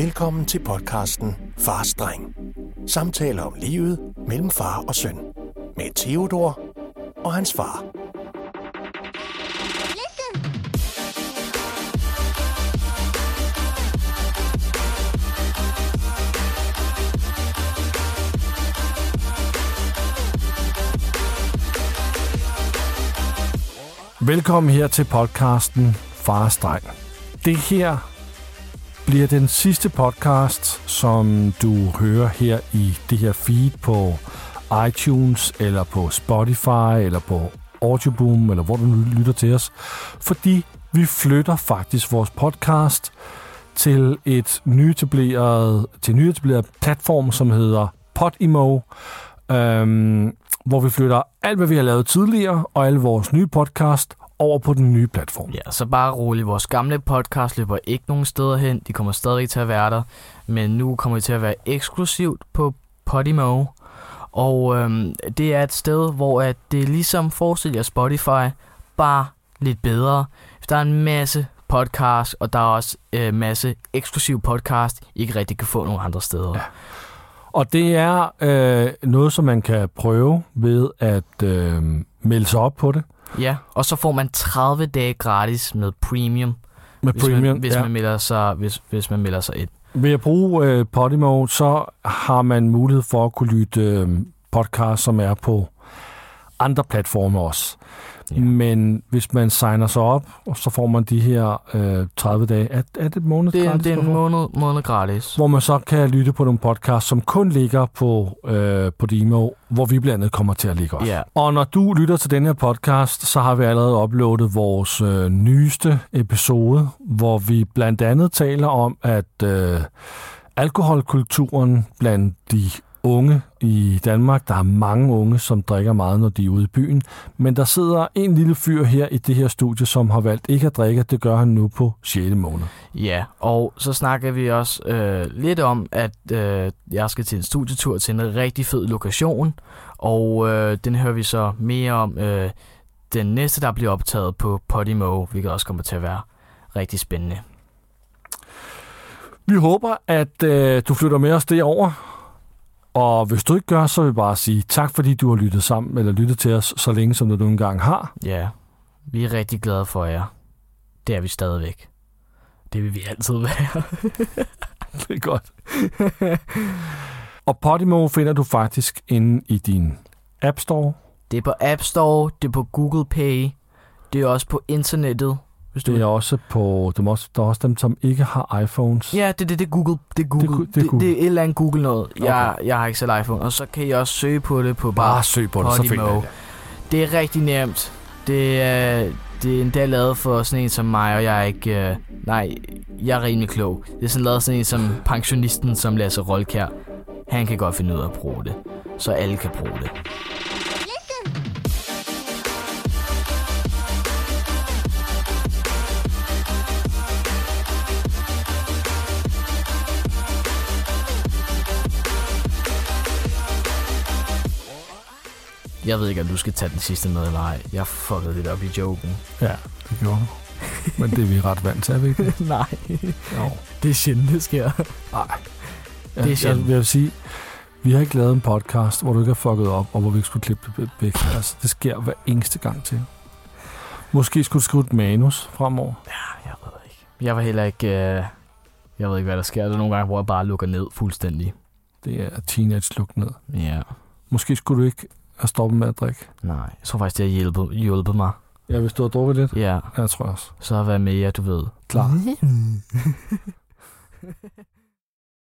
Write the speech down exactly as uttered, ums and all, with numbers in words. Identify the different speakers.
Speaker 1: Velkommen til podcasten Fars Dreng. Samtaler om livet mellem far og søn. Med Theodor og hans far.
Speaker 2: Velkommen her til podcasten Fars Dreng. Det her bliver den sidste podcast, som du hører her i det her feed på iTunes, eller på Spotify, eller på Audioboom, eller hvor du nu lytter til os. Fordi vi flytter faktisk vores podcast til et nyetableret, til en nyetableret platform, som hedder Podimo, øhm, hvor vi flytter alt, hvad vi har lavet tidligere, og alle vores nye podcast over på den nye platform.
Speaker 3: Ja, så bare roligt. Vores gamle podcast løber ikke nogen steder hen. De kommer stadig til at være der. Men nu kommer det til at være eksklusivt på Podimo. Og øhm, det er et sted, hvor at det ligesom forestiller Spotify, bare lidt bedre. Der er en masse podcast, og der er også en øh, masse eksklusiv podcast, I ikke rigtig kan få nogen andre steder. Ja.
Speaker 2: Og det er øh, noget, som man kan prøve ved at øh, melde sig op på det.
Speaker 3: Ja, og så får man tredive dage gratis med premium,
Speaker 2: med
Speaker 3: hvis,
Speaker 2: premium,
Speaker 3: man, hvis,
Speaker 2: ja.
Speaker 3: man melder sig, hvis, hvis man melder sig ind.
Speaker 2: Ved at bruge øh, Podimo, så har man mulighed for at kunne lytte øh, podcast, som er på andre platforme også. Ja. Men hvis man signer sig op, så får man de her øh, tredive dage. Er, er det et måned
Speaker 3: det er,
Speaker 2: gratis?
Speaker 3: Det er en måned, måned gratis.
Speaker 2: Hvor man så kan lytte på nogle podcasts, som kun ligger på øh, Podimo, hvor vi blandt andet kommer til at ligge også.
Speaker 3: Ja.
Speaker 2: Og når du lytter til den her podcast, så har vi allerede uploadet vores øh, nyeste episode, hvor vi blandt andet taler om, at øh, alkoholkulturen blandt de unge i Danmark. Der er mange unge, som drikker meget, når de er ude i byen. Men der sidder en lille fyr her i det her studie, som har valgt ikke at drikke. Det gør han nu på sjette måned.
Speaker 3: Ja, og så snakker vi også øh, lidt om, at øh, jeg skal til en studietur til en rigtig fed lokation. Og øh, den hører vi så mere om øh, den næste, der bliver optaget på Podimo, hvilket også kommer til at være rigtig spændende.
Speaker 2: Vi håber, at øh, du flytter med os derover. Og hvis du ikke gør, så vil jeg bare sige tak, fordi du har lyttet sammen eller lyttet til os så længe, som du nogle gange har.
Speaker 3: Ja, vi er rigtig glade for jer. Det er vi stadigvæk. Det vil vi altid være.
Speaker 2: Det er godt. Og Podimo finder du faktisk inde i din App Store.
Speaker 3: Det er på App Store, det er på Google Play, det er også på internettet. Hvis du
Speaker 2: det er også på, der er også, der er også dem, som ikke har iPhones.
Speaker 3: Ja, det, det, det er Google. Det er Google. Det, det, det, det er et eller andet Google noget. Okay. Jeg, jeg har ikke selv iPhone. Og så kan I også søge på det på bare,
Speaker 2: bare søg på det, så finder jeg det.
Speaker 3: Det er rigtig nemt. Det er, det er endda lavet for sådan en som mig, og jeg er ikke... Øh, nej, jeg er rimelig klog. Det er sådan lavet sådan en som pensionisten, som Lasse Rolkjær. Han kan godt finde ud af at bruge det. Så alle kan bruge det. Jeg ved ikke, om du skal tage den sidste med eller ej. Jeg fuckede lidt op i joken.
Speaker 2: Ja, det gjorde du. Men det er vi ret vant til, er vi ikke?
Speaker 3: Nej.
Speaker 2: Jo.
Speaker 3: Det er sjældent, det sker.
Speaker 2: Nej. Jeg,
Speaker 3: det er sjældent.
Speaker 2: Jeg vil sige, vi har ikke lavet en podcast, hvor du ikke har fucket op, og hvor vi ikke skulle klippe det væk. Altså, det sker hver eneste gang til. Måske skulle du skrive et manus fremover.
Speaker 3: Ja, jeg ved ikke. Jeg var heller ikke... Øh... Jeg ved ikke, hvad der sker. Der er nogle gange, hvor jeg bare lukker ned fuldstændig.
Speaker 2: Det er teenage-luk ned.
Speaker 3: Ja.
Speaker 2: Måske skulle du ikke have stoppet med at drikke.
Speaker 3: Nej, jeg tror faktisk, det har hjulpet, hjulpet mig.
Speaker 2: Ja, hvis du har drukket lidt?
Speaker 3: Ja.
Speaker 2: Jeg tror også.
Speaker 3: Så har jeg været med jer, du ved.
Speaker 2: Klar.